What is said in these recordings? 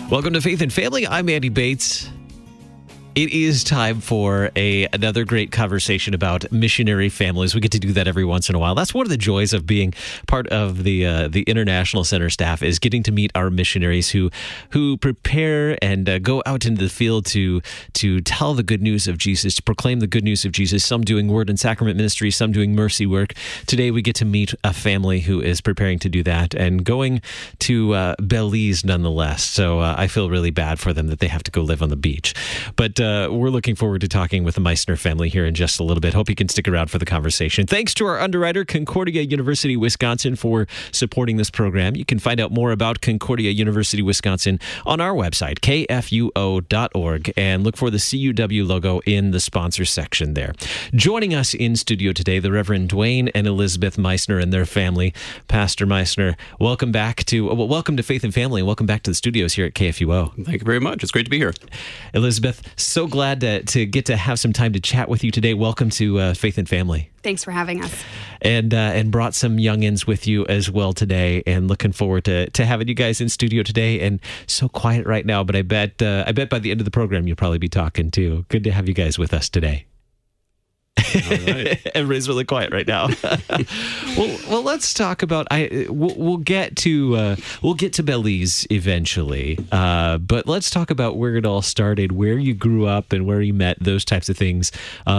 Welcome to Faith and Family. I'm Andy Bates. It is time for another great conversation about missionary families. We get to do that every once in a while. That's one of the joys of being part of the International Center staff, is getting to meet our missionaries who prepare and go out into the field to tell the good news of Jesus, to proclaim the good news of Jesus. Some doing word and sacrament ministry, some doing mercy work. Today we get to meet a family who is preparing to do that and going to Belize nonetheless. So I feel really bad for them that they have to go live on the beach. But we're looking forward to talking with the Meissner family here in just a little bit. Hope you can stick around for the conversation. Thanks to our underwriter, Concordia University, Wisconsin, for supporting this program. You can find out more about Concordia University, Wisconsin on our website, kfuo.org, and look for the CUW logo in the sponsor section there. Joining us in studio today, the Reverend Dwayne and Elizabeth Meissner and their family. Pastor Meissner, welcome to Faith and Family, and welcome back to the studios here at KFUO. Thank you very much. It's great to be here. Elizabeth, so glad to get to have some time to chat with you today. Welcome to Faith and Family. Thanks for having us. And brought some youngins with you as well today, and looking forward to having you guys in studio today. And so quiet right now, but I bet by the end of the program you'll probably be talking too. Good to have you guys with us today. All right. Everybody's really quiet right now. well, let's talk about. We'll get to Belize eventually, but let's talk about where it all started, where you grew up, and where you met. Those types of things.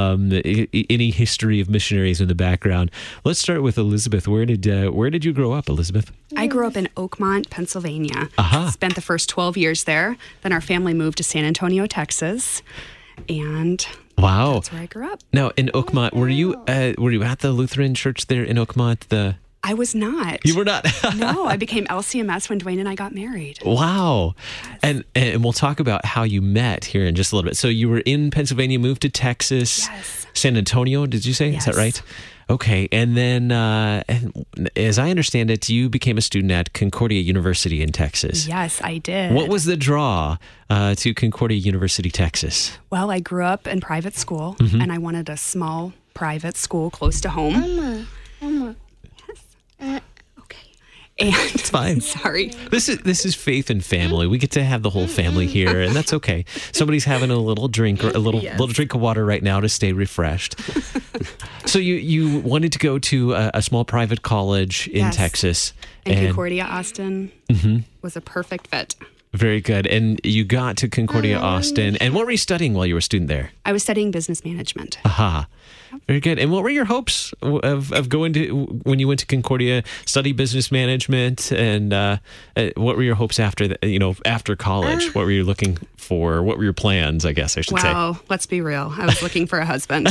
Any history of missionaries in the background. Let's start with Elizabeth. Where did you grow up, Elizabeth? I grew up in Oakmont, Pennsylvania. Uh-huh. Spent the first 12 years there. Then our family moved to San Antonio, Texas, and. Wow, that's where I grew up. Now, in Oakmont, were you at the Lutheran church there in Oakmont? I was not. You were not? No, I became LCMS when Dwayne and I got married. Wow. Yes. And we'll talk about how you met here in just a little bit. So you were in Pennsylvania, moved to Texas. Yes. San Antonio, did you say? Yes. Is that right? Okay. And then, as I understand it, you became a student at Concordia University in Texas. Yes, I did. What was the draw to Concordia University, Texas? Well, I grew up in private school, and I wanted a small private school close to home. Mama. Yes. Okay. And It's fine. Sorry. This is Faith and Family. We get to have the whole family here, and that's okay. Somebody's having a little drink, or a little drink of water right now to stay refreshed. So you wanted to go to a small private college in Yes. Texas, And Concordia Austin was a perfect fit. Very good. And you got to Concordia Austin. And what were you studying while you were a student there? I was studying business management. Aha. Very good. And what were your hopes of going to, when you went to Concordia, study business management? And what were your hopes after that, after college? What were you looking for? What were your plans, I guess I should say? Well, let's be real. I was looking for a husband.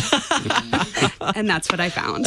And that's what I found.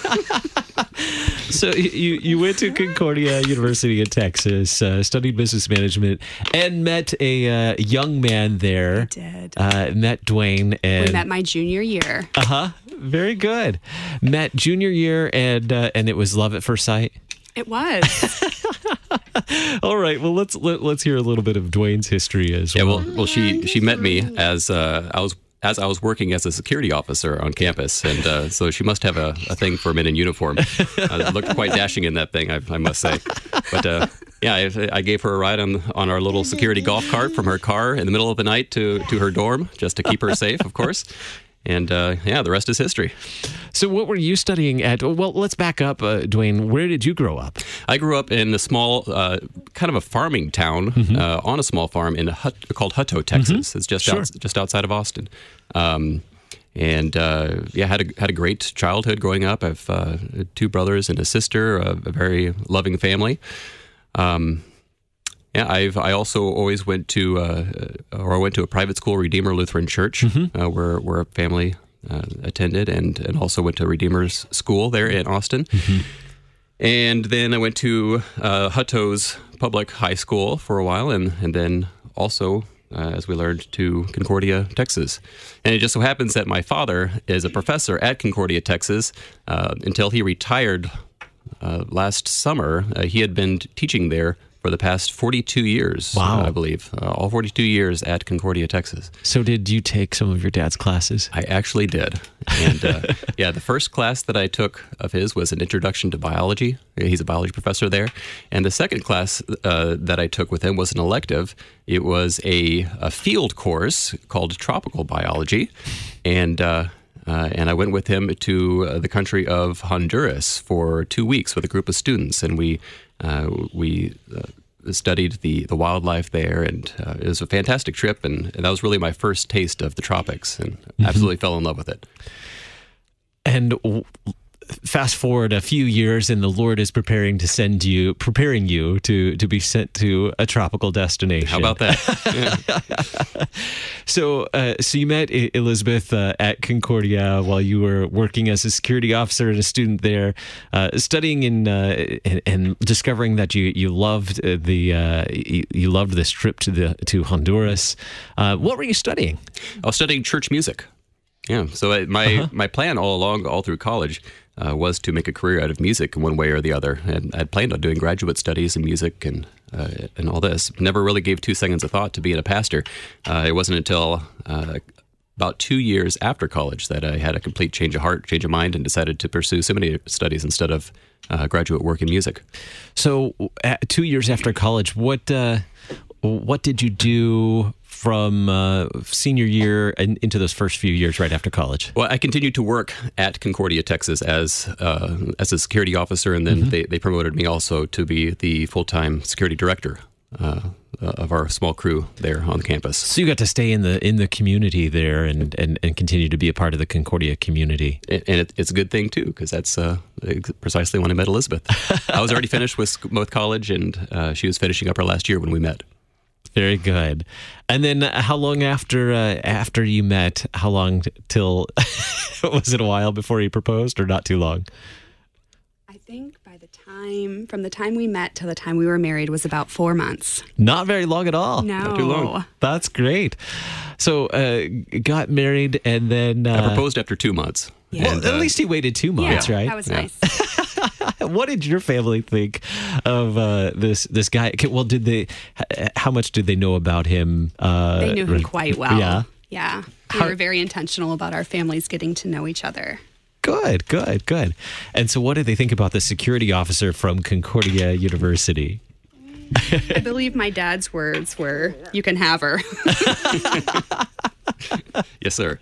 So you went to Concordia University in Texas, studied business management, and met a young man there. I did. Met Dwayne. And We met my junior year. Uh-huh. Very good. Met junior year, and it was love at first sight. It was. All right. Well, let's hear a little bit of Dwayne's history as well. Yeah, well, she met me as I was working as a security officer on campus, and so she must have a thing for men in uniform. I looked quite dashing in that thing, I must say. But I gave her a ride on our little security golf cart from her car in the middle of the night to her dorm, just to keep her safe, of course. And the rest is history. So what were you studying at? Well, let's back up, Dwayne. Where did you grow up? I grew up in a small, kind of a farming town on a small farm called Hutto, Texas. It's just outside of Austin. Had a great childhood growing up. I've two brothers and a sister, a very loving family. I also always went to a private school, Redeemer Lutheran Church, where a family attended, and also went to Redeemer's School there in Austin. And then I went to Hutto's public high school for a while, and then also, as we learned, to Concordia, Texas. And it just so happens that my father is a professor at Concordia, Texas, until he retired last summer. He had been teaching there for the past 42 years, Wow. I believe. All 42 years at Concordia, Texas. So did you take some of your dad's classes? I actually did. And the first class that I took of his was an introduction to biology. He's a biology professor there. And the second class that I took with him was an elective. It was a field course called tropical biology. And I went with him to the country of Honduras for 2 weeks with a group of students. And we studied the wildlife there, and it was a fantastic trip, and that was really my first taste of the tropics, and absolutely fell in love with it. And fast forward a few years, and the Lord is preparing you to be sent to a tropical destination. How about that? Yeah. So you met Elizabeth at Concordia while you were working as a security officer and a student there, studying and discovering that you loved you loved this trip to Honduras. What were you studying? I was studying church music. Yeah. So my plan all along, all through college, was to make a career out of music in one way or the other. And I'd planned on doing graduate studies in music and all this. Never really gave 2 seconds of thought to being a pastor. It wasn't until about 2 years after college that I had a complete change of heart, change of mind, and decided to pursue seminary studies instead of graduate work in music. So 2 years after college, what did you do from senior year and into those first few years right after college? Well, I continued to work at Concordia, Texas as a security officer, and then they promoted me also to be the full-time security director of our small crew there on campus. So you got to stay in the community there and continue to be a part of the Concordia community. And it's a good thing, too, because that's precisely when I met Elizabeth. I was already finished with college, and she was finishing up her last year when we met. Very good. And then how long after you met, how long till, was it a while before you proposed or not too long? I think from the time we met to the time we were married was about 4 months. Not very long at all. No. Not too long. That's great. So got married and then... I proposed after 2 months. Yeah. Well, at least he waited 2 months, right? That was nice. What did your family think of this guy? Well, how much did they know about him? They knew him quite well. Yeah. Yeah. We were very intentional about our families getting to know each other. Good. And so what did they think about the security officer from Concordia University? I believe my dad's words were, "You can have her." Yes, sir.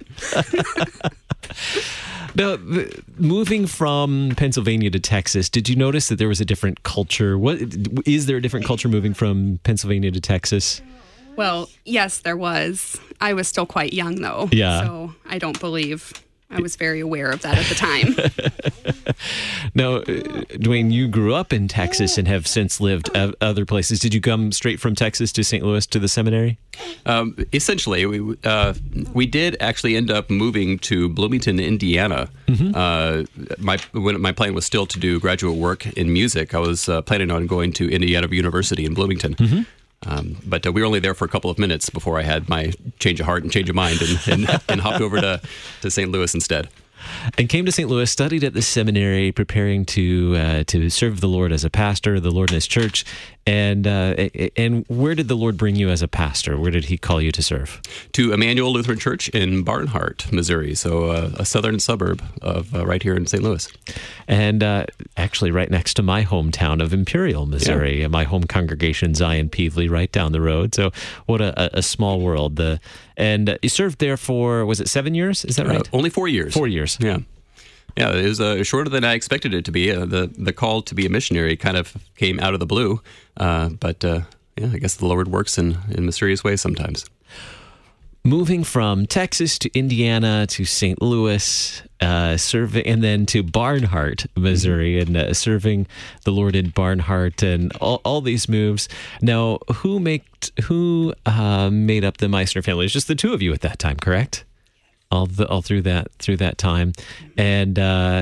Now, moving from Pennsylvania to Texas, did you notice that there was a different culture? Is there a different culture moving from Pennsylvania to Texas? Well, yes, there was. I was still quite young, though. Yeah. So I don't believe I was very aware of that at the time. Now, Dwayne, you grew up in Texas and have since lived other places. Did you come straight from Texas to St. Louis to the seminary? Essentially, we did actually end up moving to Bloomington, Indiana. Mm-hmm. My plan was still to do graduate work in music. I was planning on going to Indiana University in Bloomington. Mm-hmm. But we were only there for a couple of minutes before I had my change of heart and change of mind and hopped over to St. Louis instead. And came to St. Louis, studied at the seminary, preparing to serve the Lord as a pastor, the Lord in His church. And where did the Lord bring you as a pastor? Where did He call you to serve? To Emmanuel Lutheran Church in Barnhart, Missouri. So a southern suburb of right here in St. Louis. And actually right next to my hometown of Imperial, Missouri. Yeah. My home congregation, Zion Peevely, right down the road. So what a small world. And you served there for, was it 7 years? Is that right? Only 4 years. 4 years. Yeah. Yeah, it was shorter than I expected it to be. The call to be a missionary kind of came out of the blue. But I guess the Lord works in mysterious ways sometimes. Moving from Texas to Indiana to St. Louis, serving, and then to Barnhart, Missouri, and serving the Lord in Barnhart, and all these moves. Now, who made up the Meissner family? It's just the two of you at that time, correct? All through that time, and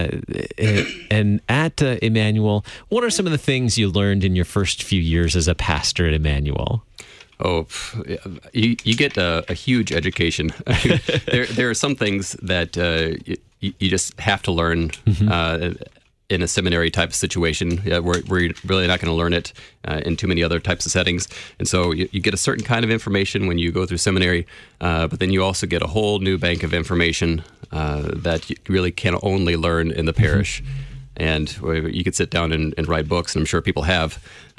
at Emmanuel, what are some of the things you learned in your first few years as a pastor at Emmanuel? Oh, you get a huge education. There are some things that you just have to learn. Mm-hmm. in a seminary type of situation where you're really not going to learn it in too many other types of settings. And so you get a certain kind of information when you go through seminary, but then you also get a whole new bank of information that you really can only learn in the parish. And you could sit down and write books, and I'm sure people have,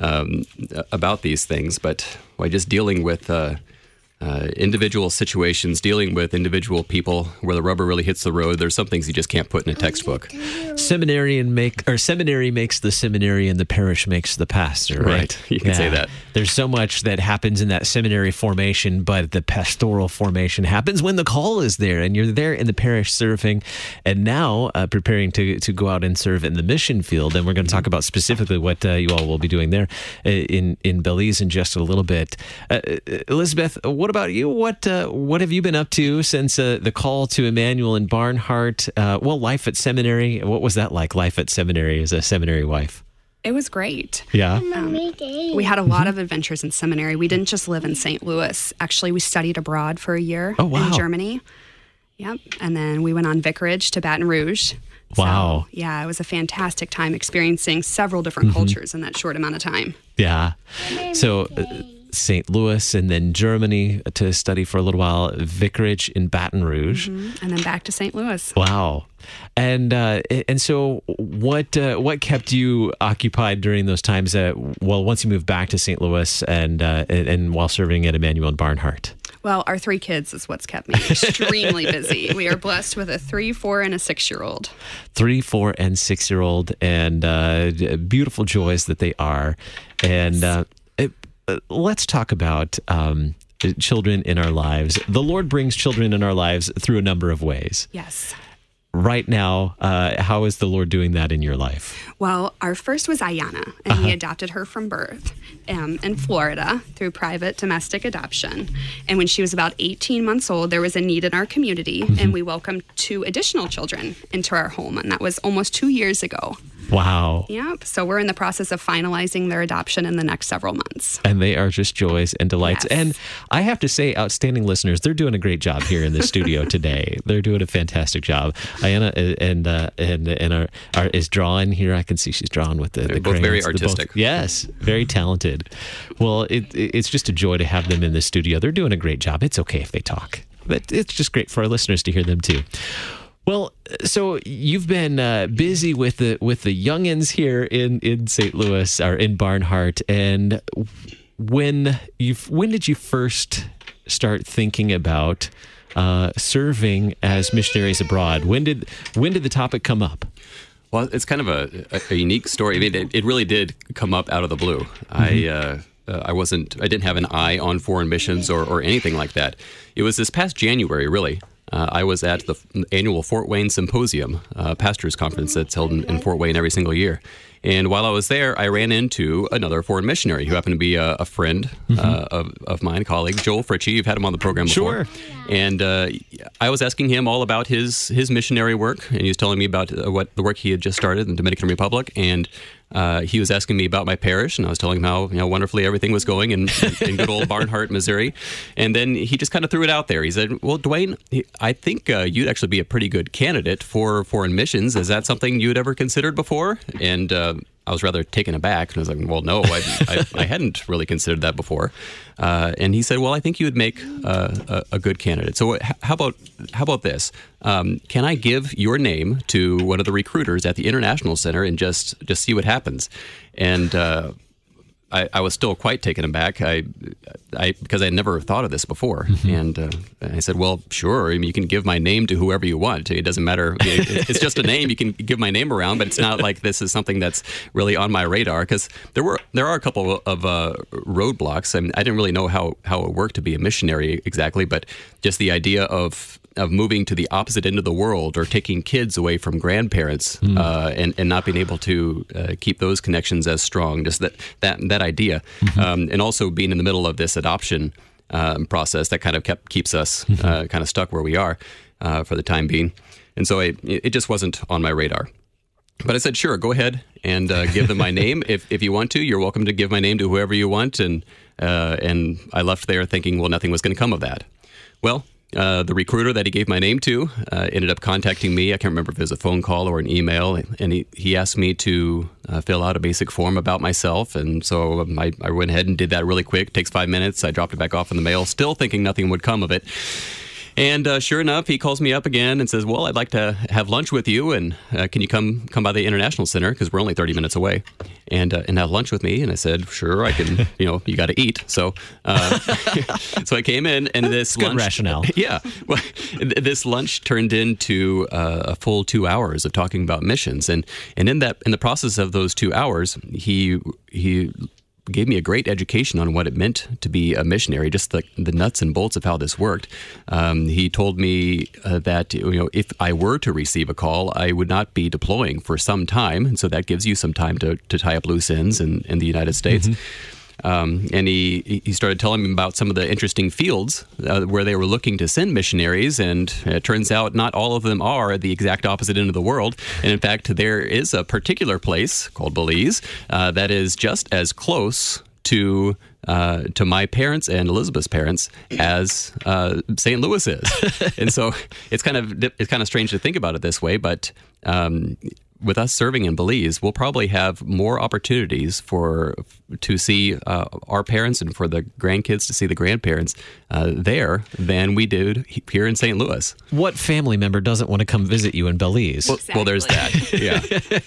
about these things. But by just dealing with individual situations, dealing with individual people where the rubber really hits the road, there's some things you just can't put in a textbook. Seminary makes the seminary, and the parish makes the pastor, right? You can say that. There's so much that happens in that seminary formation, but the pastoral formation happens when the call is there, and you're there in the parish serving, and now preparing to go out and serve in the mission field. And we're going to talk about specifically what you all will be doing there in Belize in just a little bit. Elizabeth, what about you? What have you been up to since the call to Emmanuel and Barnhart? Life at seminary. What was that like? Life at seminary as a seminary wife? It was great. Yeah. We had a lot of adventures in seminary. We didn't just live in St. Louis. Actually, we studied abroad for a year in Germany. Yep. And then we went on vicarage to Baton Rouge. Wow. So, yeah, it was a fantastic time experiencing several different cultures in that short amount of time. Yeah. So St. Louis and then Germany to study for a little while, vicarage in Baton Rouge. And then back to St. Louis. Wow. And so what kept you occupied during those times? Once you moved back to St. Louis and while serving at Emmanuel and Barnhart? Well, our 3 kids is what's kept me extremely busy. We are blessed with a 3, 4, and a 6-year-old. 3, 4, and 6-year-old, and beautiful joys that they are. And let's talk about children in our lives. The Lord brings children in our lives through a number of ways. Yes. Right now, how is the Lord doing that in your life? Well, our first was Ayana, and we adopted her from birth in Florida through private domestic adoption. And when she was about 18 months old, there was a need in our community, and we welcomed 2 additional children into our home, and that was almost 2 years ago. Wow. Yep. So we're in the process of finalizing their adoption in the next several months. And they are just joys and delights. Yes. And I have to say, outstanding listeners, they're doing a great job here in the studio today. They're doing a fantastic job. Ayana is drawing here. I can see she's drawing with the both crayons. very artistic. Yes, very talented. Well, it's just a joy to have them in the studio. They're doing a great job. It's okay if they talk, but it's just great for our listeners to hear them too. Well, so you've been busy with the youngins here in St. Louis or in Barnhart, and when did you first start thinking about serving as missionaries abroad? When did the topic come up? Well, it's kind of a unique story. I mean, it really did come up out of the blue. I didn't have an eye on foreign missions or anything like that. It was this past January, really. I was at the annual Fort Wayne Symposium, pastors' conference that's held in Fort Wayne every single year. And while I was there, I ran into another foreign missionary who happened to be a friend of mine, colleague, Joel Fritchie. You've had him on the program before. Sure. And I was asking him all about his missionary work, and he was telling me about the work he had just started in the Dominican Republic. And he was asking me about my parish, and I was telling him how wonderfully everything was going in good old Barnhart, Missouri. And then he just kind of threw it out there. He said, "Well, Dwayne, I think you'd actually be a pretty good candidate for foreign missions. Is that something you'd ever considered before?" And I was rather taken aback, and I was like, "Well, no, I hadn't really considered that before." And he said, "Well, I think you would make a good candidate. So how about this? Can I give your name to one of the recruiters at the International Center and just see what happens?" And I was still quite taken aback. Because I had never thought of this before, and I said, "Well, sure. I mean, you can give my name to whoever you want. It doesn't matter. It's just a name. You can give my name around, but it's not like this is something that's really on my radar." Because there are a couple of roadblocks. I mean, I didn't really know how it worked to be a missionary exactly, but just the idea of moving to the opposite end of the world or taking kids away from grandparents and not being able to keep those connections as strong. Just that idea, and also being in the middle of this adoption process that kind of keeps us kind of stuck where we are for the time being. And so it just wasn't on my radar. But I said, sure, go ahead and give them my name. If you want to, you're welcome to give my name to whoever you want. And I left there thinking, well, nothing was going to come of that. Well, the recruiter that he gave my name to ended up contacting me. I can't remember if it was a phone call or an email, and he asked me to fill out a basic form about myself. And so I went ahead and did that really quick. Takes 5 minutes. I dropped it back off in the mail, still thinking nothing would come of it. And sure enough, he calls me up again and says, well, I'd like to have lunch with you, and can you come by the International Center, because we're only 30 minutes away, and have lunch with me? And I said, sure, I can, you got to eat. So so I came in, and this Good lunch... rationale. Yeah. Well, this lunch turned into a full 2 hours of talking about missions. And in the process of those 2 hours, he gave me a great education on what it meant to be a missionary, just the nuts and bolts of how this worked. He told me that if I were to receive a call, I would not be deploying for some time, and so that gives you some time to tie up loose ends in the United States. And he started telling me about some of the interesting fields where they were looking to send missionaries, and it turns out not all of them are the exact opposite end of the world. And in fact, there is a particular place called Belize that is just as close to my parents and Elizabeth's parents as St. Louis is. And so it's kind of strange to think about it this way, but with us serving in Belize, we'll probably have more opportunities to see our parents and for the grandkids to see the grandparents there than we did here in St. Louis. What family member doesn't want to come visit you in Belize? Well, there's that. Yeah.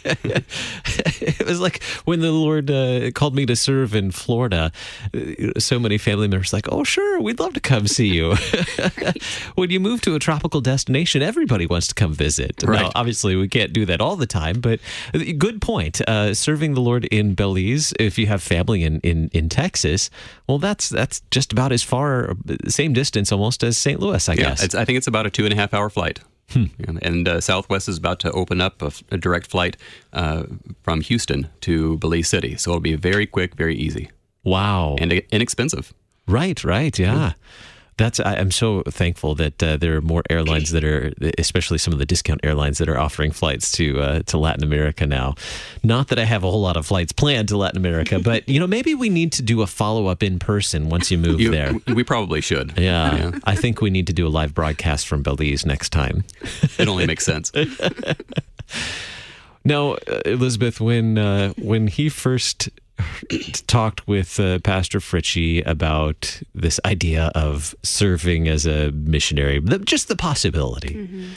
It was like when the Lord called me to serve in Florida, so many family members like, oh, sure, we'd love to come see you. Right. When you move to a tropical destination, everybody wants to come visit. Right. Now, obviously, we can't do that all the time, but good point. Serving the Lord in Belize, if you have family in Texas, well, that's just about as far, same distance almost as St. Louis, I guess. I think it's about a 2.5 hour flight. And Southwest is about to open up a direct flight from Houston to Belize City. So it'll be very quick, very easy. Wow. And inexpensive. Right, yeah. I'm so thankful that there are more airlines that are, especially some of the discount airlines that are offering flights to Latin America now. Not that I have a whole lot of flights planned to Latin America, but maybe we need to do a follow-up in person once you move there. We probably should. Yeah, I think we need to do a live broadcast from Belize next time. It only makes sense. Now, Elizabeth, when he first talked with Pastor Fritchie about this idea of serving as a missionary, just the possibility.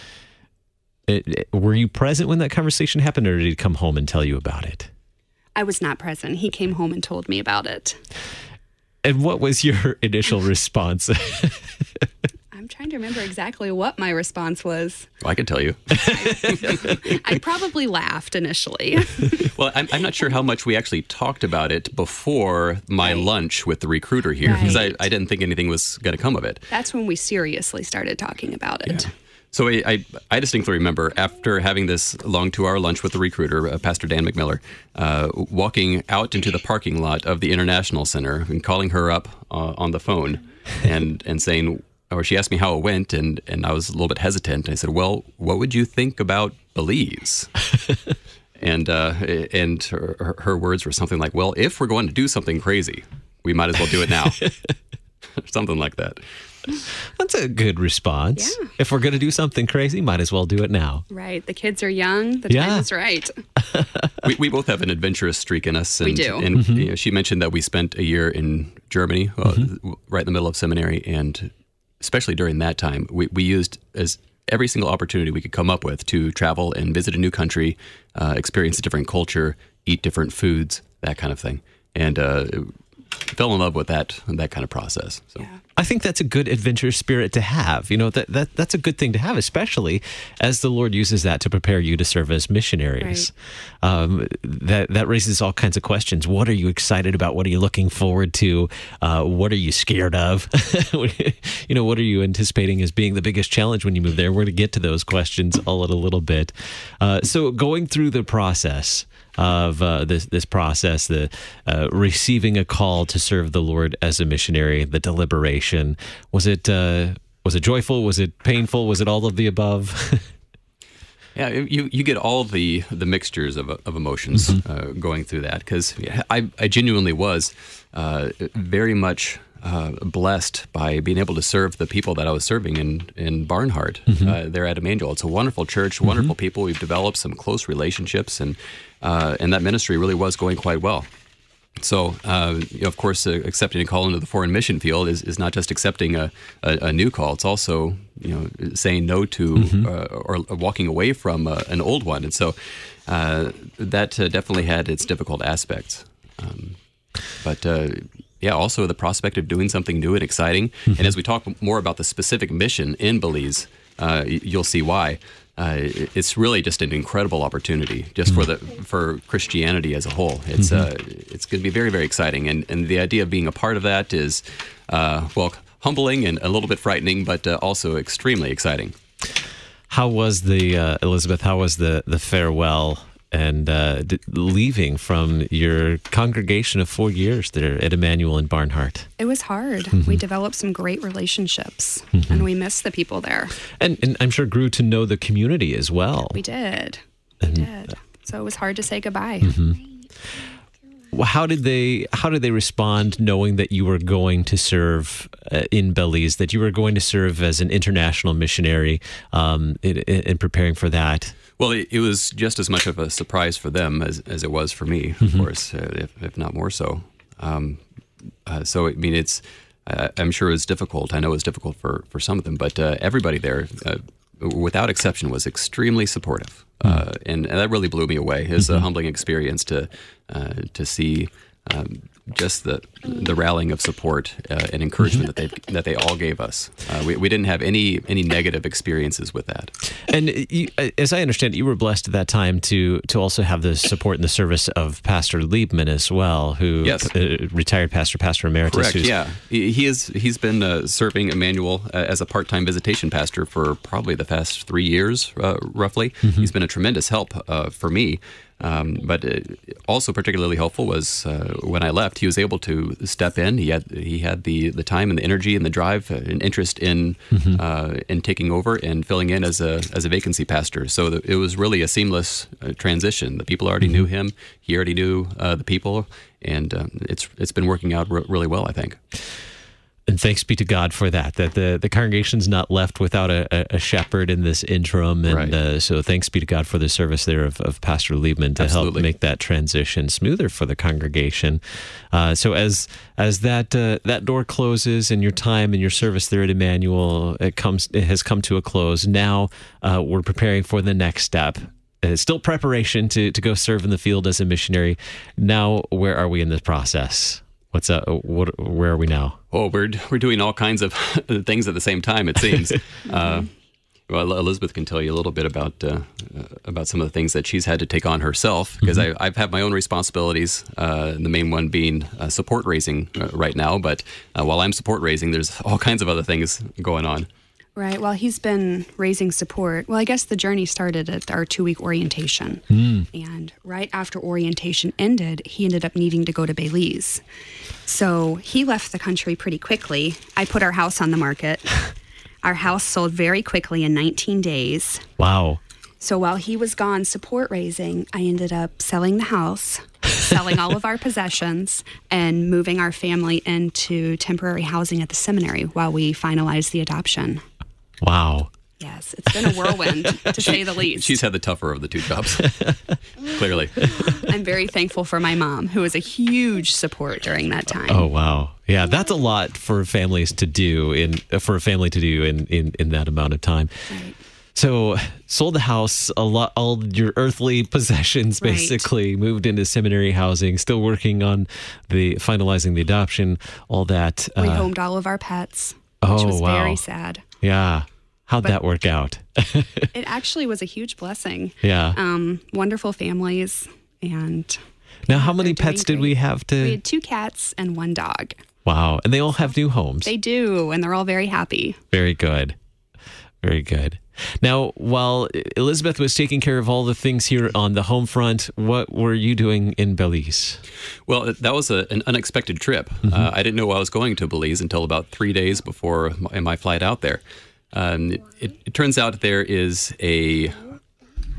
Were you present when that conversation happened, or did he come home and tell you about it? I was not present. He came home and told me about it. And what was your initial response? I'm trying to remember exactly what my response was. Well, I can tell you. I probably laughed initially. Well, I'm not sure how much we actually talked about it before my lunch with the recruiter here, because I didn't think anything was going to come of it. That's when we seriously started talking about it. Yeah. So I distinctly remember, after having this long 2-hour lunch with the recruiter, Pastor Dan McMiller, walking out into the parking lot of the International Center and calling her up on the phone and saying, or she asked me how it went, and I was a little bit hesitant. I said, well, what would you think about Belize? and her words were something like, well, if we're going to do something crazy, we might as well do it now. Something like that. That's a good response. Yeah. If we're going to do something crazy, might as well do it now. Right. The kids are young. The time is right. We both have an adventurous streak in us. And, we do. And she mentioned that we spent a year in Germany, right in the middle of seminary, and especially during that time, we used as every single opportunity we could come up with to travel and visit a new country, experience a different culture, eat different foods, that kind of thing. And fell in love with that kind of process. So. Yeah. I think that's a good adventure spirit to have. That's a good thing to have, especially as the Lord uses that to prepare you to serve as missionaries. Right. That raises all kinds of questions. What are you excited about? What are you looking forward to? What are you scared of? What are you anticipating as being the biggest challenge when you move there? We're going to get to those questions all in a little bit. So going through the process of this process, the receiving a call to serve the Lord as a missionary, the deliberation. Was it joyful? Was it painful? Was it all of the above? Yeah, you get all the mixtures of emotions going through that, because I genuinely was very much blessed by being able to serve the people that I was serving in Barnhart there at Emmanuel. It's a wonderful church, wonderful people. We've developed some close relationships, and that ministry really was going quite well. So, of course, accepting a call into the foreign mission field is not just accepting a new call. It's also, saying no to or walking away from an old one. And so that definitely had its difficult aspects. But also the prospect of doing something new and exciting. And as we talk more about the specific mission in Belize, you'll see why. It's really just an incredible opportunity just for Christianity as a whole. It's going to be very, very exciting. And the idea of being a part of that is, humbling and a little bit frightening, but also extremely exciting. How was Elizabeth, how was the farewell and leaving from your congregation of 4 years there at Emmanuel in Barnhart? It was hard. We developed some great relationships, and we missed the people there. And I'm sure grew to know the community as well. We did. So it was hard to say goodbye. How did they respond knowing that you were going to serve in Belize, that you were going to serve as an international missionary in preparing for that? Well, it was just as much of a surprise for them as it was for me, of course, if not more so. So, I mean, I'm sure it was difficult. I know it was difficult for some of them, but everybody there, without exception, was extremely supportive. And that really blew me away. It was a humbling experience to see just the rallying of support and encouragement that they all gave us. We didn't have any negative experiences with that. And as I understand it, you were blessed at that time to also have the support and the service of Pastor Liebman as well, who retired pastor emeritus. Correct. Yeah, he's been serving Emmanuel as a part-time visitation pastor for probably the past 3 years, roughly. He's been a tremendous help for me. But also particularly helpful was when I left, he was able to step in. He had the time and the energy and the drive and interest in taking over and filling in as a vacancy pastor. So it was really a seamless transition. The people already knew him. He already knew the people, and it's been working out really well, I think. And thanks be to God for that the congregation's not left without a shepherd in this interim. And so thanks be to God for the service there of Pastor Liebman to help make that transition smoother for the congregation. So as that door closes and your time and your service there at Emmanuel, it has come to a close. Now we're preparing for the next step. It's still preparation to go serve in the field as a missionary. Now, where are we in this process? What's up? Where are we now? Oh, we're doing all kinds of things at the same time, it seems. Well, Elizabeth can tell you a little bit about some of the things that she's had to take on herself, because I've had my own responsibilities, the main one being support raising right now. But while I'm support raising, there's all kinds of other things going on. Right. Well, he's been raising support. Well, I guess the journey started at our 2-week orientation. And right after orientation ended, he ended up needing to go to Belize. So he left the country pretty quickly. I put our house on the market. Our house sold very quickly in 19 days. Wow. So while he was gone support raising, I ended up selling the house, selling all of our possessions, and moving our family into temporary housing at the seminary while we finalized the adoption. Wow. Yes, it's been a whirlwind, to say the least. She's had the tougher of the two jobs, clearly. I'm very thankful for my mom, who was a huge support during that time. Oh, wow. Yeah, that's a lot for families to do in that amount of time. Right. So, sold the house, all your earthly possessions, basically, moved into seminary housing, still working on finalizing the adoption, all that. Rehomed all of our pets, which was very sad. Yeah. How'd that work out? It actually was a huge blessing. Yeah. Wonderful families. And now, how many pets did we have We had 2 cats and 1 dog. Wow. And they all have new homes. They do. And they're all very happy. Very good. Very good. Now, while Elizabeth was taking care of all the things here on the home front, what were you doing in Belize? Well, that was an unexpected trip. I didn't know I was going to Belize until about 3 days before my flight out there. It turns out there is a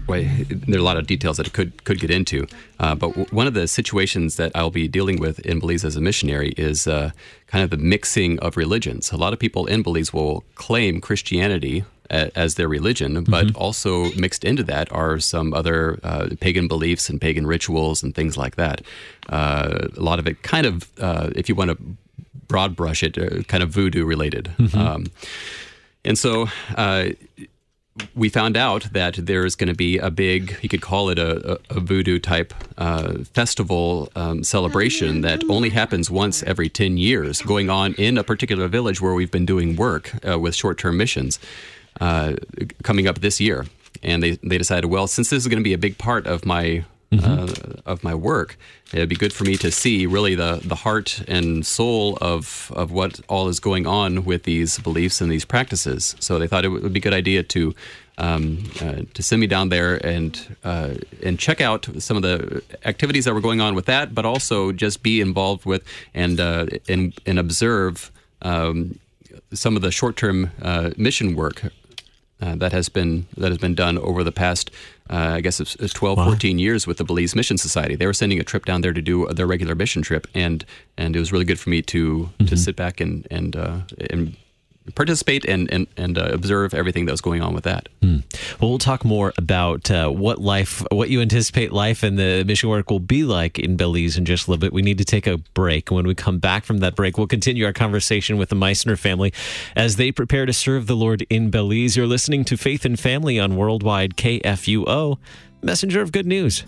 there are a lot of details that it could get into. But one of the situations that I'll be dealing with in Belize as a missionary is kind of the mixing of religions. A lot of people in Belize will claim Christianity as their religion, but also mixed into that are some other pagan beliefs and pagan rituals and things like that. A lot of it kind of, if you want to broad brush it, kind of voodoo related. And so we found out that there's going to be a big, you could call it a voodoo type festival celebration that only happens once every 10 years, going on in a particular village where we've been doing work with short-term missions coming up this year. And they decided, well, since this is going to be a big part of my work, it'd be good for me to see really the heart and soul of what all is going on with these beliefs and these practices. So they thought it would be a good idea to send me down there and check out some of the activities that were going on with that, but also just be involved with and observe some of the short-term mission work that has been done over the past, I guess it's 12, 14 years with the Belize Mission Society. They were sending a trip down there to do their regular mission trip, and it was really good for me to sit back and participate and observe everything that was going on with that. Well, we'll talk more about what you anticipate life and the mission work will be like in Belize in just a little bit. We need to take a break. When we come back from that break, we'll continue our conversation with the Meissner family as they prepare to serve the Lord in Belize. You're listening to Faith and Family on Worldwide KFUO, messenger of good news.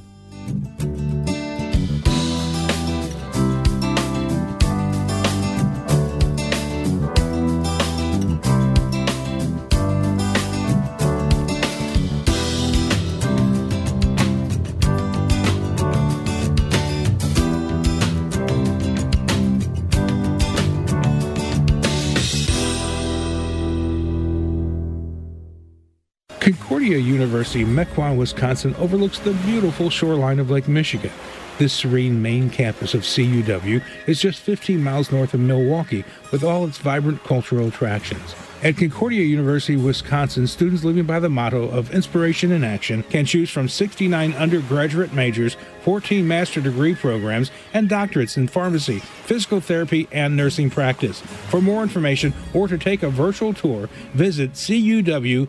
Concordia University, Mequon, Wisconsin, overlooks the beautiful shoreline of Lake Michigan. This serene main campus of CUW is just 15 miles north of Milwaukee, with all its vibrant cultural attractions. At Concordia University, Wisconsin, students living by the motto of inspiration in action can choose from 69 undergraduate majors, 14 master degree programs, and doctorates in pharmacy, physical therapy, and nursing practice. For more information or to take a virtual tour, visit cuw.edu.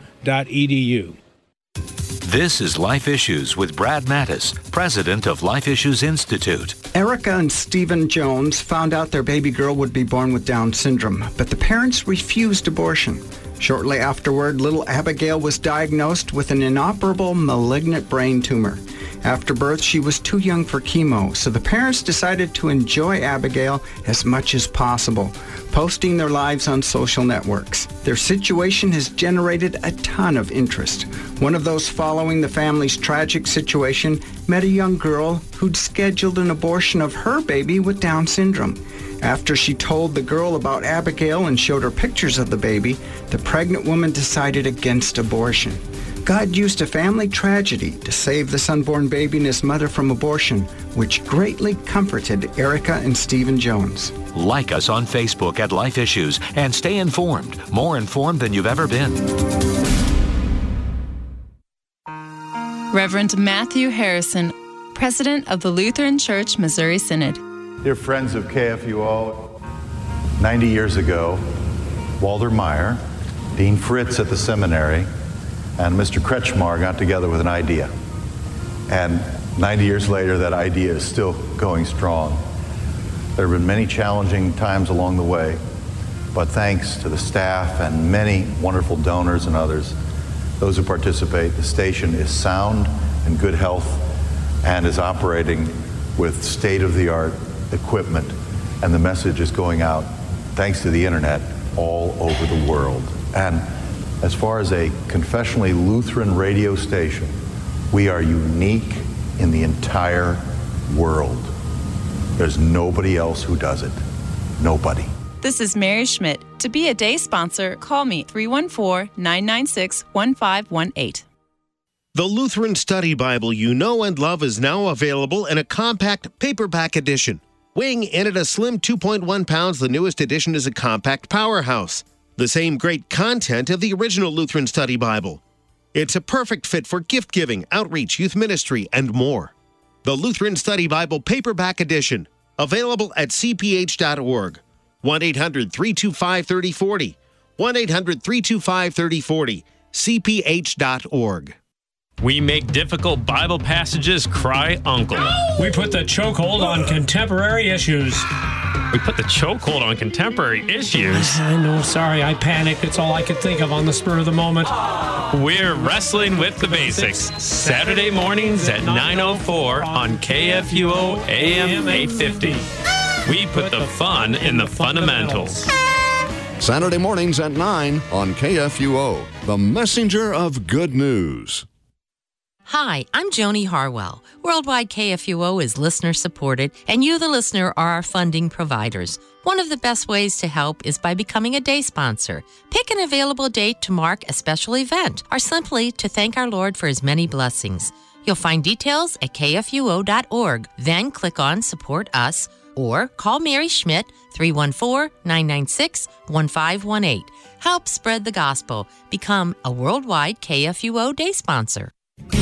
This is Life Issues with Brad Mattis, president of Life Issues Institute. Erica and Stephen Jones found out their baby girl would be born with Down syndrome, but the parents refused abortion. Shortly afterward, little Abigail was diagnosed with an inoperable malignant brain tumor. After birth, she was too young for chemo, so the parents decided to enjoy Abigail as much as possible, posting their lives on social networks. Their situation has generated a ton of interest. One of those following the family's tragic situation met a young girl who'd scheduled an abortion of her baby with Down syndrome. After she told the girl about Abigail and showed her pictures of the baby, the pregnant woman decided against abortion. God used a family tragedy to save this unborn baby and his mother from abortion, which greatly comforted Erica and Stephen Jones. Like us on Facebook at Life Issues and stay informed, more informed than you've ever been. Reverend Matthew Harrison, president of the Lutheran Church Missouri Synod. Dear friends of KFUO, 90 years ago, Walter Meyer, Dean Fritz at the seminary, and Mr. Kretschmar got together with an idea. And 90 years later, that idea is still going strong. There have been many challenging times along the way, but thanks to the staff and many wonderful donors and others, those who participate, the station is sound and good health and is operating with state-of-the-art equipment, and the message is going out, thanks to the internet, all over the world. And as far as a confessionally Lutheran radio station, we are unique in the entire world. There's nobody else who does it. Nobody. This is Mary Schmidt. To be a day sponsor, call me 314-996-1518. The Lutheran Study Bible you know and love is now available in a compact paperback edition. Weighing in at a slim 2.1 pounds, the newest edition is a compact powerhouse. The same great content of the original Lutheran Study Bible. It's a perfect fit for gift giving, outreach, youth ministry, and more. The Lutheran Study Bible Paperback Edition, available at cph.org. 1-800-325-3040. 1-800-325-3040. cph.org. We make difficult Bible passages cry uncle. We put the chokehold on contemporary issues. We put the chokehold on contemporary issues? I know, sorry, I panicked. It's all I could think of on the spur of the moment. We're Wrestling with the Basics, Saturday mornings at 9:04 on KFUO AM 850. We put the fun in the fundamentals. Saturday mornings at 9 on KFUO, the messenger of good news. Hi, I'm Joni Harwell. Worldwide KFUO is listener-supported, and you, the listener, are our funding providers. One of the best ways to help is by becoming a day sponsor. Pick an available date to mark a special event, or simply to thank our Lord for His many blessings. You'll find details at kfuo.org. Then click on Support Us, or call Mary Schmidt, 314-996-1518. Help spread the gospel. Become a worldwide KFUO day sponsor.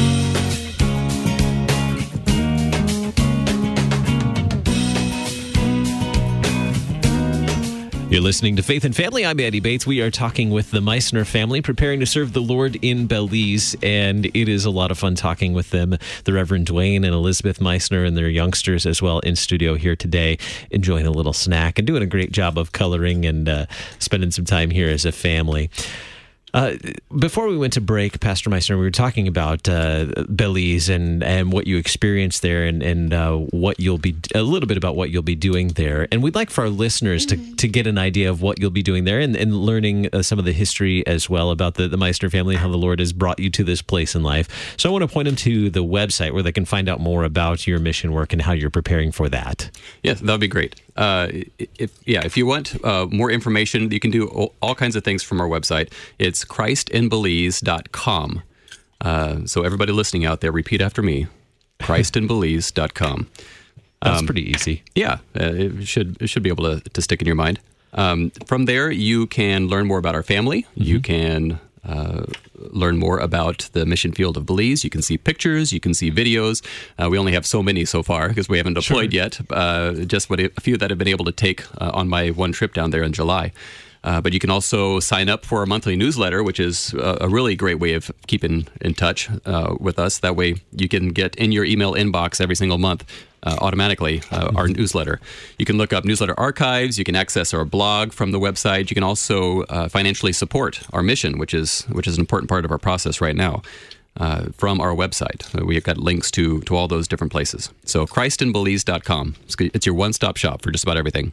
You're listening to Faith and Family. I'm Andy Bates. We are talking with the Meissner family, preparing to serve the Lord in Belize, and it is a lot of fun talking with them. The Reverend Dwayne and Elizabeth Meissner and their youngsters as well in studio here today, enjoying a little snack and doing a great job of coloring and spending some time here as a family. Before we went to break, Pastor Meissner, we were talking about Belize and what you experienced there and what you'll be, a little bit about what you'll be doing there. And we'd like for our listeners to get an idea of what you'll be doing there and learning some of the history as well about the Meissner family, how the Lord has brought you to this place in life. So I want to point them to the website where they can find out more about your mission work and how you're preparing for that. Yes, that would be great. If you want more information, you can do all kinds of things from our website. It's christinbelize.com. So everybody listening out there, repeat after me, christinbelize.com. That's pretty easy. Yeah, it should be able to stick in your mind. From there, you can learn more about our family. Mm-hmm. You can learn more about the mission field of Belize. You can see pictures, you can see videos. We only have so many so far because we haven't deployed yet. Just a few that I've been able to take on my one trip down there in July. But you can also sign up for our monthly newsletter, which is a really great way of keeping in touch with us. That way you can get in your email inbox every single month automatically our newsletter. You can look up newsletter archives. You can access our blog from the website. You can also financially support our mission, which is an important part of our process right now. From our website. We've got links to all those different places. So christinbelize.com. It's your one-stop shop for just about everything.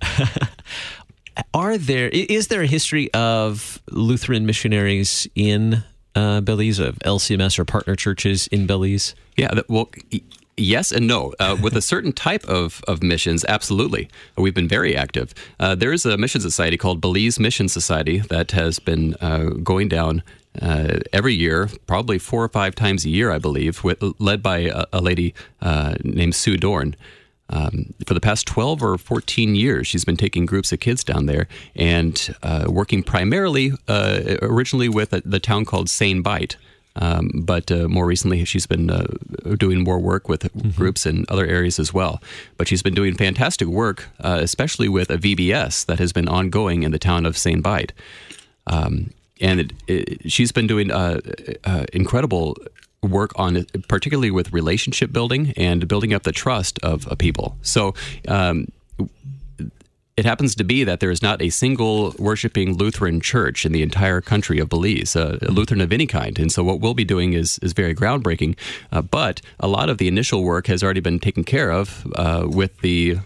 Is there a history of Lutheran missionaries in Belize, of LCMS or partner churches in Belize? Yeah, yes and no. With a certain type of missions, absolutely. We've been very active. There is a mission society called Belize Mission Society that has been going down every year, probably 4 or 5 times a year, I believe, led by a lady named Sue Dorn. For the past 12 or 14 years, she's been taking groups of kids down there and working primarily originally with the town called Seine Bight. But more recently, she's been doing more work with groups in other areas as well. But she's been doing fantastic work, especially with a VBS that has been ongoing in the town of Seine Bight. And she's been doing incredible work on it, particularly with relationship building and building up the trust of people. So it happens to be that there is not a single worshiping Lutheran church in the entire country of Belize, Lutheran of any kind. And so what we'll be doing is very groundbreaking. But a lot of the initial work has already been taken care of with the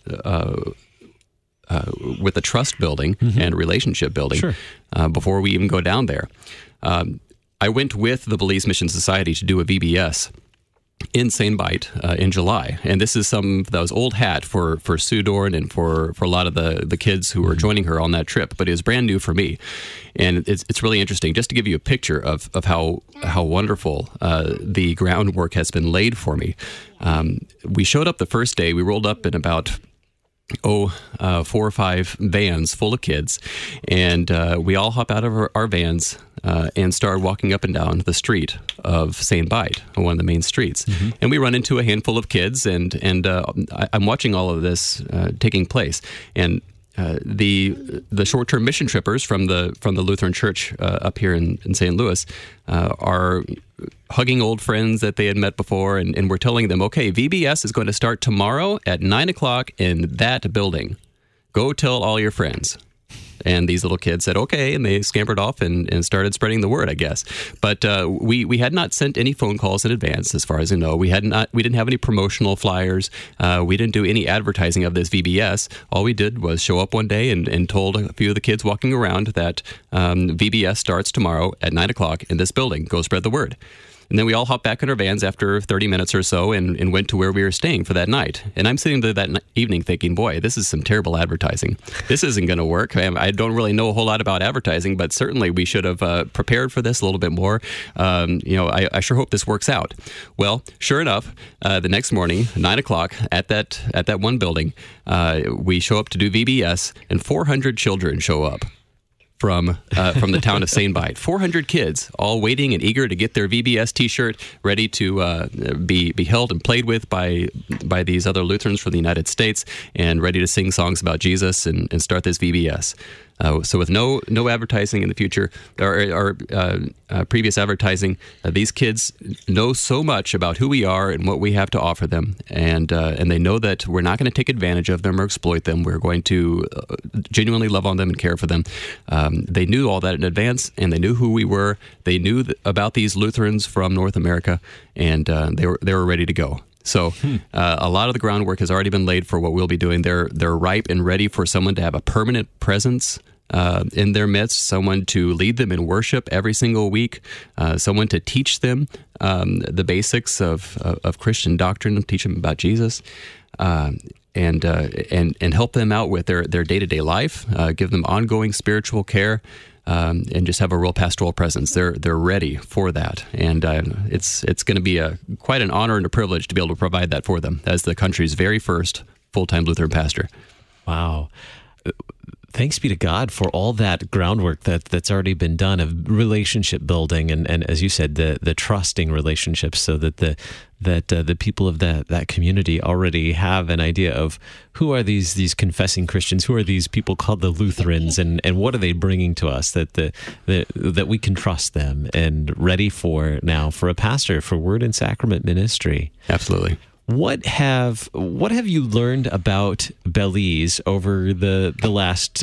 trust building and relationship building before we even go down there. I went with the Belize Mission Society to do a VBS in Seine Bight in July. And this is that was old hat for Sue Dorn and for a lot of the kids who were joining her on that trip, but it was brand new for me. And it's really interesting, just to give you a picture of how wonderful the groundwork has been laid for me. We showed up the first day. We rolled up in about 4 or 5 vans full of kids, and we all hop out of our vans and started walking up and down the street of St. Veit, one of the main streets. And we run into a handful of kids, and I'm watching all of this taking place. And the short-term mission trippers from the Lutheran Church up here in St. Louis are hugging old friends that they had met before, and we're telling them, okay, VBS is going to start tomorrow at 9 o'clock in that building. Go tell all your friends. And these little kids said, okay, and they scampered off and started spreading the word, I guess. But we had not sent any phone calls in advance, as far as I know. We didn't have any promotional flyers. We didn't do any advertising of this VBS. All we did was show up one day and told a few of the kids walking around that VBS starts tomorrow at 9 o'clock in this building. Go spread the word. And then we all hopped back in our vans after 30 minutes or so and went to where we were staying for that night. And I'm sitting there that evening thinking, boy, this is some terrible advertising. This isn't going to work. I don't really know a whole lot about advertising, but certainly we should have prepared for this a little bit more. I sure hope this works out. Well, sure enough, the next morning, 9 o'clock at that one building, we show up to do VBS, and 400 children show up from the town of St. Veit. 400 kids, all waiting and eager to get their VBS T-shirt, ready to be held and played with by these other Lutherans from the United States, and ready to sing songs about Jesus and start this VBS. So with no advertising in the future or previous advertising, these kids know so much about who we are and what we have to offer them, and they know that we're not going to take advantage of them or exploit them. We're going to genuinely love on them and care for them. They knew all that in advance, and they knew who we were. They knew about these Lutherans from North America, and they were ready to go. So a lot of the groundwork has already been laid for what we'll be doing. They're ripe and ready for someone to have a permanent presence in their midst, someone to lead them in worship every single week, someone to teach them the basics of Christian doctrine, teach them about Jesus, and help them out with their day-to-day life, give them ongoing spiritual care. And just have a real pastoral presence. They're ready for that, and it's going to be quite an honor and a privilege to be able to provide that for them as the country's very first full-time Lutheran pastor. Wow. Thanks be to God for all that groundwork that's already been done of relationship building and as you said, the trusting relationships, so that the people of that community already have an idea of who are these confessing Christians, who are these people called the Lutherans, and what are they bringing to us that we can trust them and ready for a pastor, for word and sacrament ministry. Absolutely. What have you learned about Belize over the last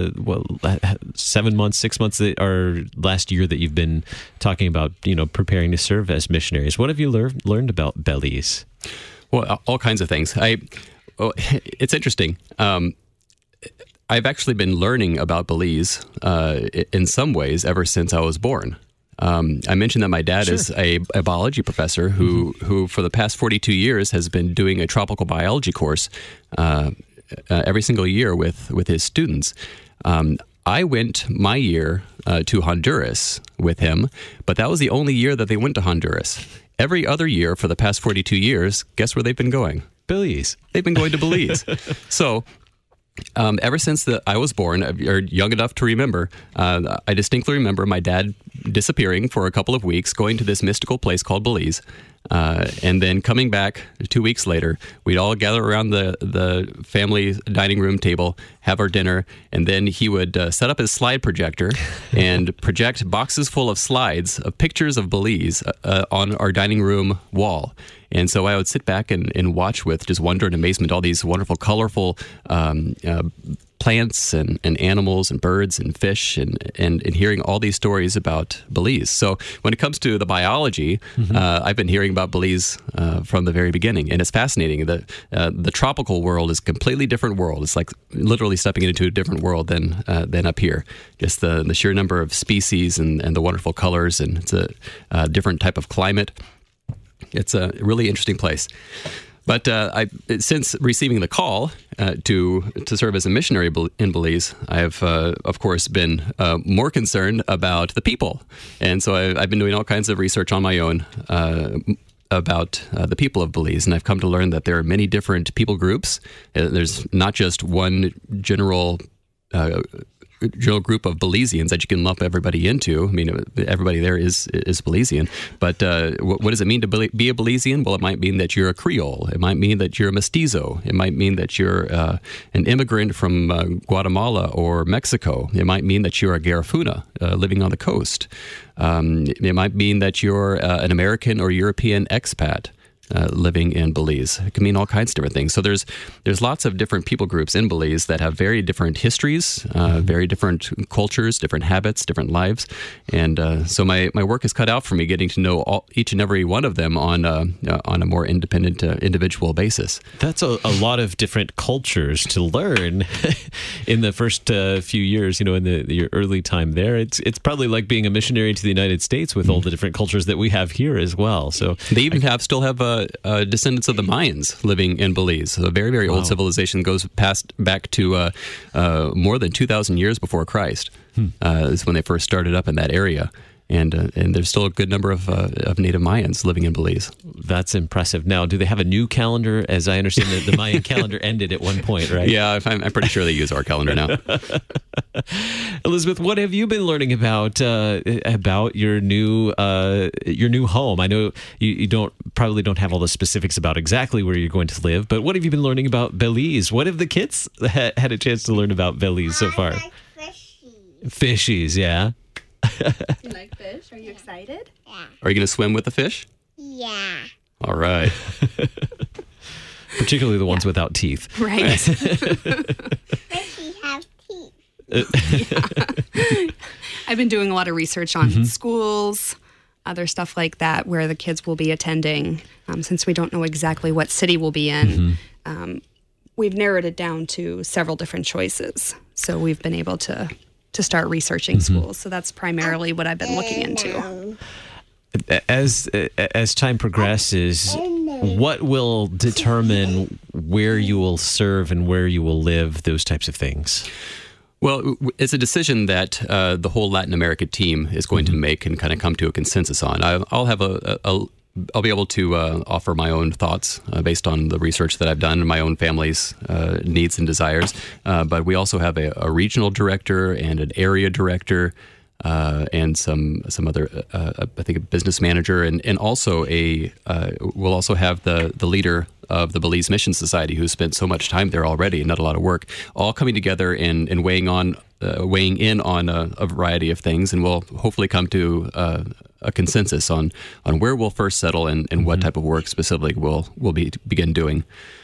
7 months, 6 months, or last year that you've been talking about, preparing to serve as missionaries? What have you learned about Belize? Well, all kinds of things. It's interesting. I've actually been learning about Belize in some ways ever since I was born. I mentioned that my dad is a biology professor who for the past 42 years has been doing a tropical biology course every single year with his students. I went my year to Honduras with him, but that was the only year that they went to Honduras. Every other year for the past 42 years, guess where they've been going? Belize. They've been going to Belize. So ever since I was born, or young enough to remember, I distinctly remember my dad disappearing for a couple of weeks, going to this mystical place called Belize, and then coming back 2 weeks later. We'd all gather around the family dining room table, have our dinner, and then he would set up his slide projector and project boxes full of slides of pictures of Belize on our dining room wall. And so I would sit back and watch with just wonder and amazement all these wonderful, colorful plants and animals and birds and fish and hearing all these stories about Belize. So when it comes to the biology, I've been hearing about Belize from the very beginning, and it's fascinating. The tropical world is a completely different world. It's like literally stepping into a different world than up here. Just the sheer number of species and the wonderful colors, and it's a different type of climate. It's a really interesting place. But since receiving the call to serve as a missionary in Belize, I've, of course, been more concerned about the people. And so I've been doing all kinds of research on my own about the people of Belize. And I've come to learn that there are many different people groups. There's not just one general general group of Belizeans that you can lump everybody into. I mean, everybody there is Belizean. But what does it mean to be a Belizean? Well, it might mean that you're a Creole. It might mean that you're a mestizo. It might mean that you're an immigrant from Guatemala or Mexico. It might mean that you're a Garifuna living on the coast. It might mean that you're an American or European expat living in Belize. It can mean all kinds of different things. So there's lots of different people groups in Belize that have very different histories, very different cultures, different habits, different lives. And so my work is cut out for me getting to know each and every one of them on a more independent, individual basis. That's a lot of different cultures to learn in the first few years, in your early time there. It's probably like being a missionary to the United States with all the different cultures that we have here as well. So they even still have descendants of the Mayans living in Belize. So a very, very old civilization goes back to more than 2,000 years before Christ. Is when they first started up in that area. And there's still a good number of native Mayans living in Belize. That's impressive. Now, do they have a new calendar? As I understand, the Mayan calendar ended at one point, right? Yeah, I'm pretty sure they use our calendar now. Elizabeth, what have you been learning about your new home? I know you probably don't have all the specifics about exactly where you're going to live, but what have you been learning about Belize? What have the kids had a chance to learn about Belize so far? I like fishies. Fishies, yeah. You like fish? Are you excited? Yeah. Are you going to swim with the fish? Yeah. All right. Particularly the ones without teeth. Right. Fishies have teeth. I've been doing a lot of research on schools, other stuff like that, where the kids will be attending. Since we don't know exactly what city we'll be in, we've narrowed it down to several different choices. So we've been able to start researching schools. So that's primarily what I've been looking into. As time progresses, what will determine where you will serve and where you will live, those types of things? Well, it's a decision that the whole Latin America team is going to make and kind of come to a consensus on. I'll have I'll be able to offer my own thoughts based on the research that I've done and my own family's needs and desires. But we also have a regional director and an area director and some other, I think, a business manager, and also we'll also have the leader of the Belize Mission Society, who spent so much time there already and not a lot of work, all coming together and weighing in on a variety of things, and we'll hopefully come to a consensus on where we'll first settle and what type of work specifically we'll begin doing.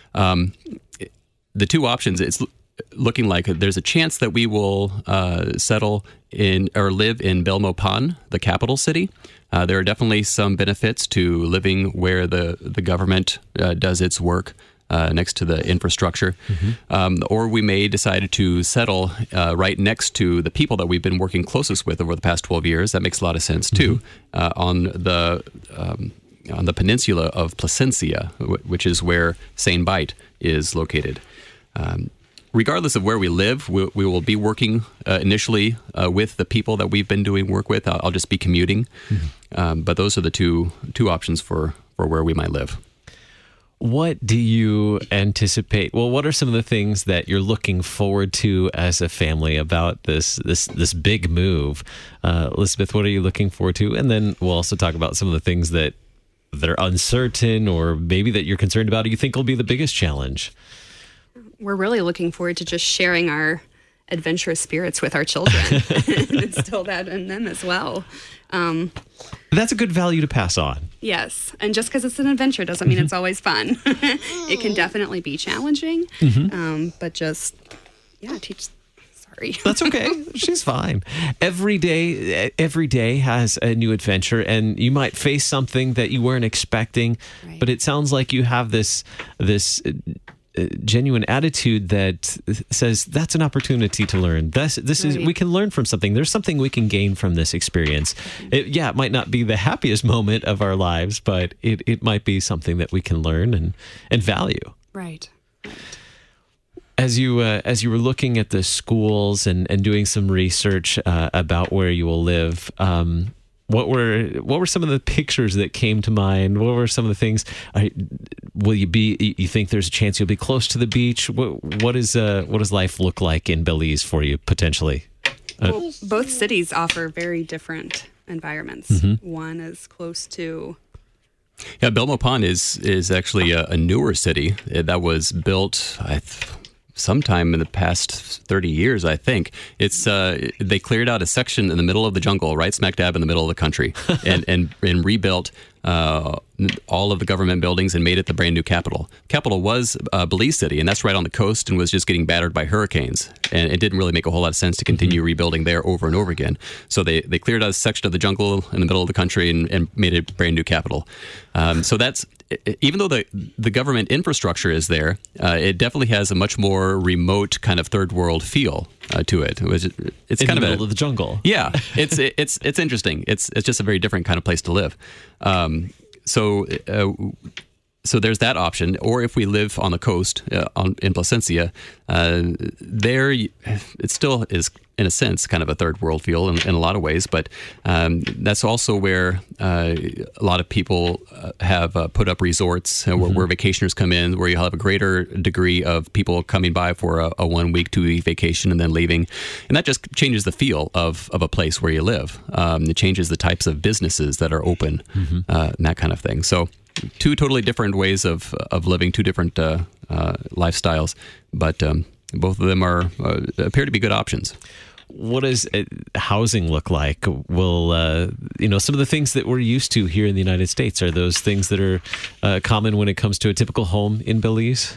The two options, it's looking like there's a chance that we will settle in or live in Belmopan, the capital city. There are definitely some benefits to living where the government does its work next to the infrastructure. Or we may decide to settle right next to the people that we've been working closest with over the past 12 years. That makes a lot of sense, too, on the peninsula of Placencia, which is where Saint Bite is located. Regardless of where we live, we will be working initially with the people that we've been doing work with. I'll just be commuting. But those are the two options for where we might live. What do you anticipate? Well, what are some of the things that you're looking forward to as a family about this big move? Elizabeth, what are you looking forward to? And then we'll also talk about some of the things that are uncertain or maybe that you're concerned about or you think will be the biggest challenge. We're really looking forward to just sharing our adventurous spirits with our children and instill that in them as well. That's a good value to pass on. Yes. And just because it's an adventure doesn't mean it's always fun. It can definitely be challenging, but just, sorry. That's okay. She's fine. Every day has a new adventure, and you might face something that you weren't expecting, but it sounds like you have this genuine attitude that says that's an opportunity to learn. This is we can learn from something. There's something we can gain from this experience. It might not be the happiest moment of our lives, but it might be something that we can learn and value. Right. As you were looking at the schools and doing some research about where you will live, what were some of the pictures that came to mind? What were some of the things? You think there's a chance you'll be close to the beach? What does life look like in Belize for you potentially? Well, both cities offer very different environments. One is close to... Yeah, Belmont is actually a newer city that was built sometime in the past 30 years, I think. It's they cleared out a section in the middle of the jungle, right smack dab in the middle of the country, and rebuilt all of the government buildings and made it the brand new capital. Capital was Belize City, and that's right on the coast and was just getting battered by hurricanes. And it didn't really make a whole lot of sense to continue rebuilding there over and over again. So they cleared out a section of the jungle in the middle of the country and made it brand new capital. So that's, even though the government infrastructure is there, it definitely has a much more remote kind of third world feel to it. It's in kind the of middle of the jungle. Yeah, it's interesting. It's just a very different kind of place to live. So there's that option. Or if we live on the coast in Placencia, there it still is, in a sense, kind of a third world feel in a lot of ways. But that's also where a lot of people have put up resorts where vacationers come in, where you have a greater degree of people coming by for a 1 week, 2 week vacation and then leaving. And that just changes the feel of a place where you live. It changes the types of businesses that are open and that kind of thing. So two totally different ways of living, two different lifestyles, but both of them appear to be good options. What does housing look like? Will some of the things that we're used to here in the United States, are those things that are common when it comes to a typical home in Belize?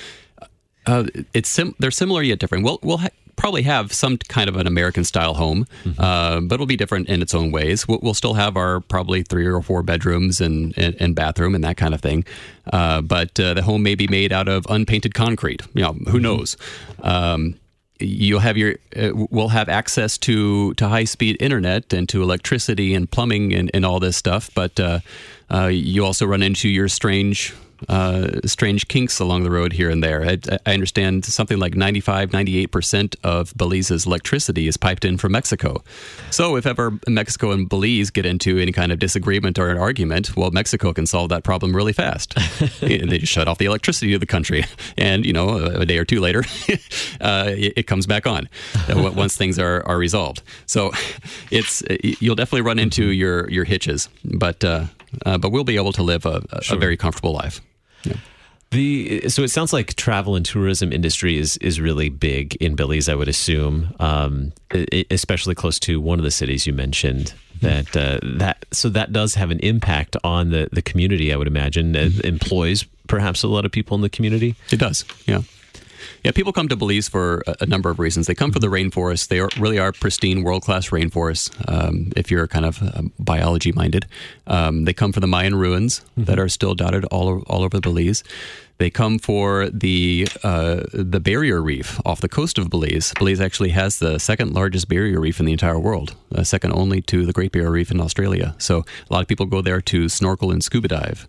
They're similar yet different. We'll probably have some kind of an American style home, but it'll be different in its own ways. We'll still have our probably 3 or 4 bedrooms and bathroom and that kind of thing. But the home may be made out of unpainted concrete. Who knows? You'll have we'll have access to high-speed internet and to electricity and plumbing and all this stuff, but you also run into your strange kinks along the road here and there. I understand something like 98% of Belize's electricity is piped in from Mexico. So if ever Mexico and Belize get into any kind of disagreement or an argument, well, Mexico can solve that problem really fast. They just shut off the electricity of the country, and a day or two later, it comes back on once things are resolved. So you'll definitely run into your hitches, but we'll be able to live a very comfortable life. Yeah. So it sounds like travel and tourism industry is really big in Belize, I would assume, especially close to one of the cities you mentioned. That does have an impact on the community, I would imagine. It employs perhaps a lot of people in the community. It does, yeah. Yeah, people come to Belize for a number of reasons. They come for the rainforest. They really are pristine, world-class rainforests, if you're kind of biology-minded. They come for the Mayan ruins that are still dotted all over Belize. They come for the barrier reef off the coast of Belize. Belize actually has the second largest barrier reef in the entire world, second only to the Great Barrier Reef in Australia. So a lot of people go there to snorkel and scuba dive.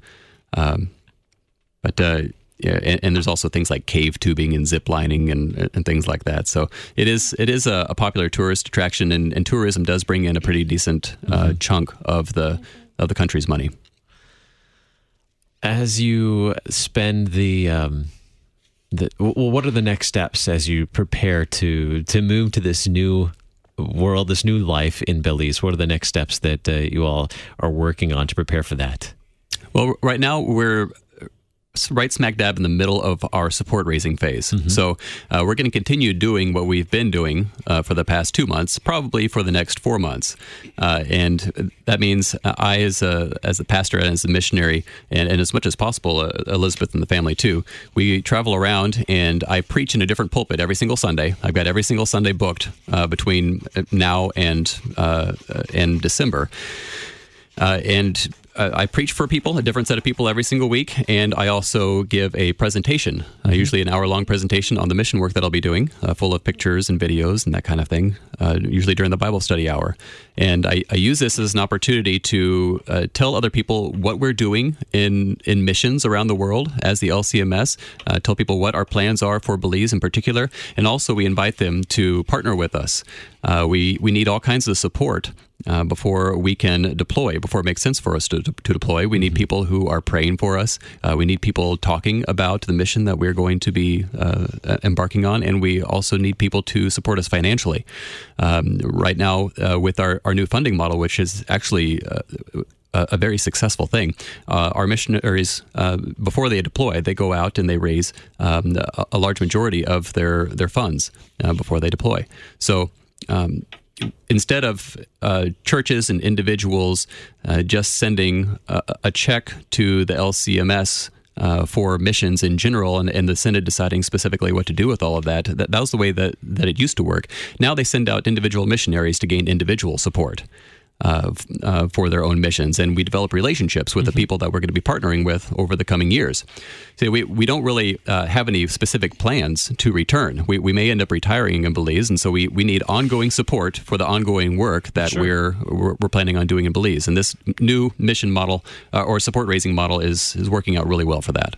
Yeah, and there's also things like cave tubing and zip lining and things like that. So it is a popular tourist attraction, and tourism does bring in a pretty decent chunk of the country's money. As you spend what are the next steps as you prepare to move to this new world, this new life in Belize? What are the next steps that you all are working on to prepare for that? Well, right now we're right smack dab in the middle of our support raising phase. So we're going to continue doing what we've been doing for the past 2 months, probably for the next 4 months. And that means I, as a pastor and as a missionary, and as much as possible, Elizabeth and the family too, we travel around and I preach in a different pulpit every single Sunday. I've got every single Sunday booked between now and December. And I preach for people, a different set of people every single week, and I also give a presentation, usually an hour-long presentation on the mission work that I'll be doing, full of pictures and videos and that kind of thing, usually during the Bible study hour. And I use this as an opportunity to tell other people what we're doing in missions around the world as the LCMS, tell people what our plans are for Belize in particular, and also we invite them to partner with us. We need all kinds of support before we can deploy, before it makes sense for us to deploy. We need people who are praying for us. We need people talking about the mission that we're going to be embarking on, and we also need people to support us financially. Right now, with our new funding model, which is actually a very successful thing. Our missionaries, before they deploy, they go out and they raise a large majority of their funds before they deploy. So instead of churches and individuals just sending a check to the LCMS for missions in general, and the Synod deciding specifically what to do with all of that was the way that it used to work. Now they send out individual missionaries to gain individual support for their own missions, and we develop relationships with the people that we're going to be partnering with over the coming years. So we don't really have any specific plans to return. We may end up retiring in Belize, and so we need ongoing support for the ongoing work that we're planning on doing in Belize. And this new mission model or support raising model is working out really well for that.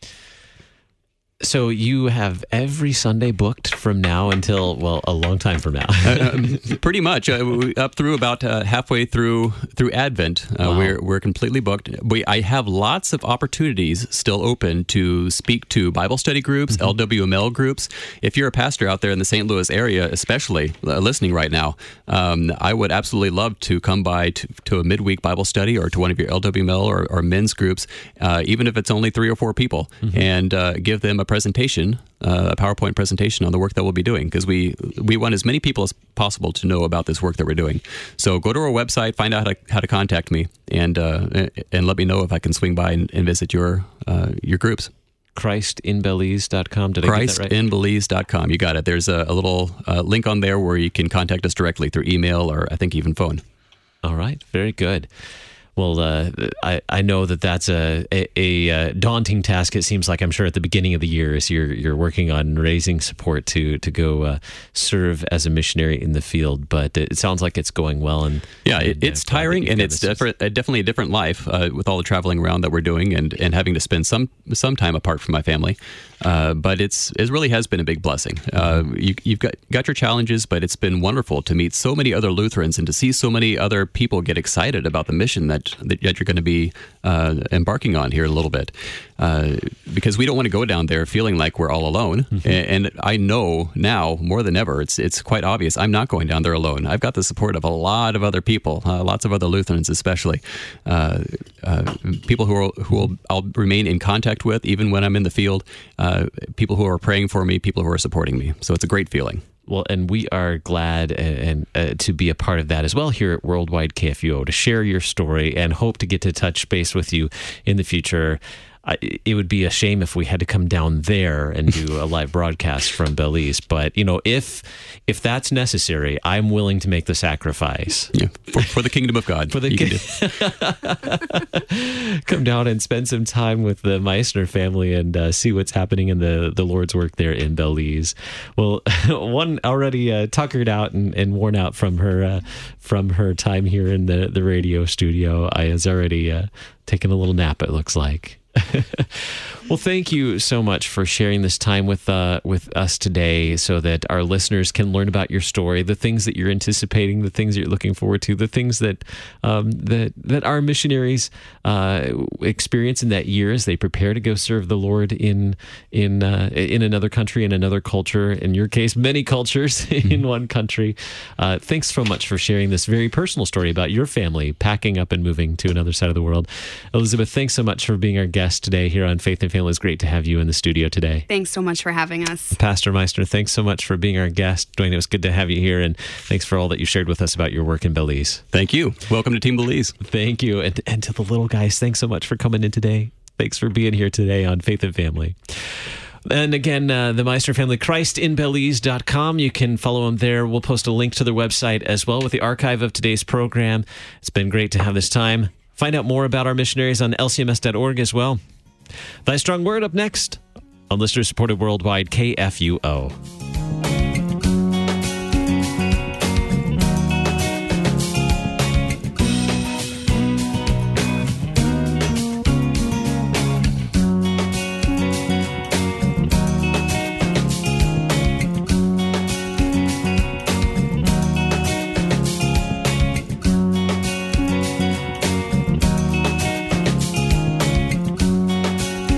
So you have every Sunday booked from now until, well, a long time from now. Pretty much. Up through about halfway through Advent, we're completely booked. I have lots of opportunities still open to speak to Bible study groups, LWML groups. If you're a pastor out there in the St. Louis area, especially listening right now, I would absolutely love to come by to a midweek Bible study or to one of your LWML or men's groups, even if it's only 3 or 4 people, and give them a presentation, a PowerPoint presentation on the work that we'll be doing, because we want as many people as possible to know about this work that we're doing. So go to our website, find out how to contact me, and let me know if I can swing by and visit your groups. ChristInBelize.com. Did I get that right? ChristInBelize.com. You got it. There's a little link on there where you can contact us directly through email or I think even phone. All right. Very good. Well, I know that's a daunting task. It seems like, I'm sure, at the beginning of the year, as you're working on raising support to go serve as a missionary in the field. But it sounds like it's going well. And it's tiring, and it's definitely a different life with all the traveling around that we're doing and having to spend some time apart from my family. But it really has been a big blessing. You've got your challenges, but it's been wonderful to meet so many other Lutherans and to see so many other people get excited about the mission that you're going to be embarking on here in a little bit. Because we don't want to go down there feeling like we're all alone. And I know now more than ever, it's quite obvious I'm not going down there alone. I've got the support of a lot of other people, lots of other Lutherans especially, people who I'll remain in contact with even when I'm in the field, people who are praying for me, people who are supporting me. So it's a great feeling. Well, and we are glad and to be a part of that as well here at Worldwide KFUO, to share your story and hope to get to touch base with you in the future. It would be a shame if we had to come down there and do a live broadcast from Belize. But, if that's necessary, I'm willing to make the sacrifice. Yeah, for the kingdom of God. Come down and spend some time with the Meissner family and see what's happening in the Lord's work there in Belize. Well, one already tuckered out and worn out from her time here in the radio studio. I has already taken a little nap, it looks like. Well, thank you so much for sharing this time with us today, so that our listeners can learn about your story, the things that you're anticipating, the things that you're looking forward to, the things that that our missionaries experience in that year as they prepare to go serve the Lord in another country, in another culture. In your case, many cultures in one country. Thanks so much for sharing this very personal story about your family packing up and moving to another side of the world. Elizabeth, thanks so much for being our guest today here on Faith and Family. It's great to have you in the studio today. Thanks so much for having us. Pastor Meissner, thanks so much for being our guest. Dwayne, it was good to have you here, and thanks for all that you shared with us about your work in Belize. Thank you. Welcome to Team Belize. Thank you. And to the little guys, thanks so much for coming in today. Thanks for being here today on Faith and Family. And again, the Meissner family, ChristInBelize.com. You can follow them there. We'll post a link to their website as well with the archive of today's program. It's been great to have this time. Find out more about our missionaries on lcms.org as well. Thy Strong Word up next on listener-supported Worldwide KFUO.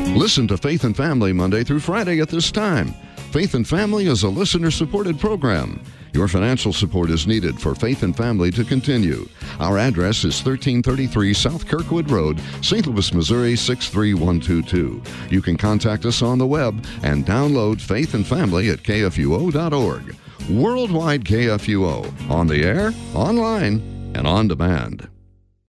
Listen to Faith and Family Monday through Friday at this time. Faith and Family is a listener-supported program. Your financial support is needed for Faith and Family to continue. Our address is 1333 South Kirkwood Road, St. Louis, Missouri 63122. You can contact us on the web and download Faith and Family at kfuo.org. Worldwide KFUO, on the air, online, and on demand.